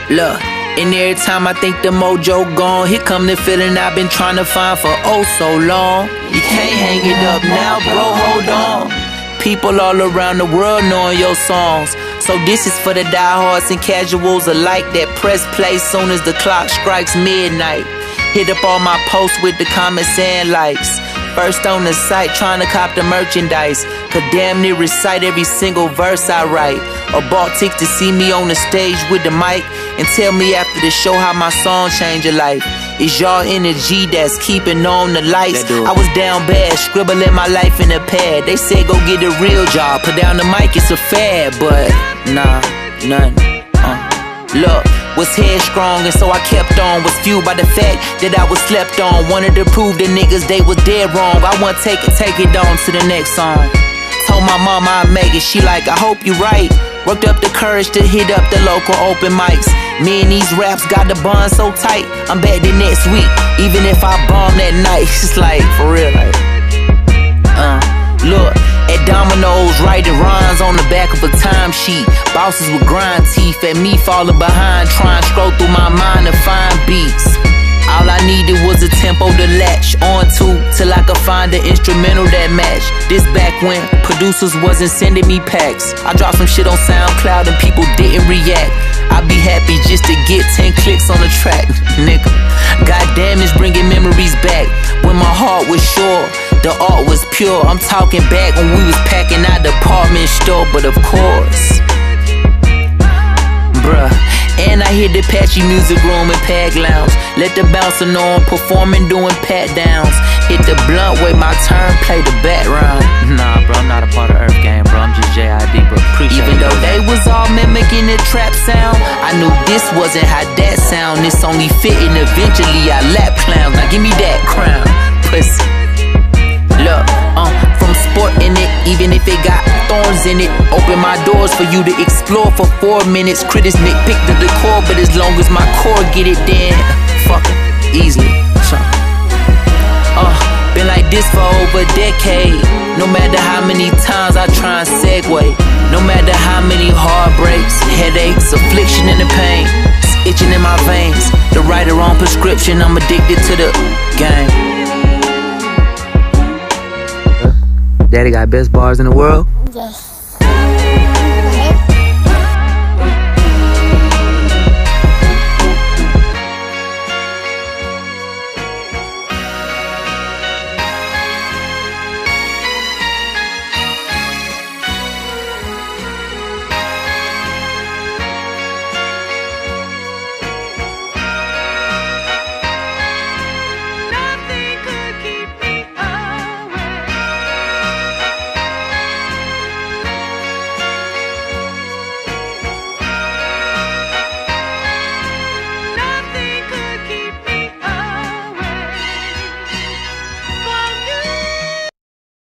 Look, and every time I think the mojo gone, here come the feeling I've been trying to find for oh so long. You can't hang it up now, bro, hold on. People all around the world knowing your songs, so this is for the diehards and casuals alike that press play soon as the clock strikes midnight. Hit up all my posts with the comments and likes. First on the site trying to cop the merchandise, could damn near recite every single verse I write. Or bought tickets to see me on the stage with the mic and tell me after the show how my song changed your life. It's y'all energy that's keeping on the lights. I was down bad, scribbling my life in a pad. They said go get a real job, put down the mic, it's a fad. But nah, none. Look, was headstrong and so I kept on. Was fueled by the fact that I was slept on. Wanted to prove the niggas they was dead wrong. I want take it on to the next song. Told my mama I'd make it, she like, I hope you right. Worked up the courage to hit up the local open mics. Me and these raps got the bond so tight, I'm back the next week, even if I bomb that night. It's like, for real, like look, at Domino's, writing rhymes on the back of a timesheet. Bosses with grind teeth, at me falling behind, trying to scroll through my mind to find beats. All I needed was a tempo to latch onto till I could find an instrumental that matched. This back when producers wasn't sending me packs. I dropped some shit on SoundCloud and people didn't react. I'd be happy just to get 10 clicks on the track, nigga. Goddamn, it's bringing memories back. When my heart was sure, the art was pure. I'm talking back when we was packing out the department store, but of course, bruh. And I hit the Patchy Music Room and Pag Lounge. Let the bouncer know I'm performing, doing pat downs. Hit the blunt with my turn, play the background. Nah, bro, I'm not a part of Earth Game, bro. I'm just JID, bro. Appreciate Even though they was all mimicking the trap sound, I knew this wasn't how that sound. This only fitting eventually I lap clown. Now give me that crown, pussy. Look, from sporting it, even if it got thorns in it. Open my doors for you to explore for 4 minutes. Critics nitpick the decor, but as long as my core get it, then fuck it, easily. Been like this for over a decade. No matter how many times I try and segue, no matter how many heartbreaks, headaches, affliction and the pain, it's itching in my veins. The right or wrong prescription, I'm addicted to the game. Daddy got best bars in the world? Yes.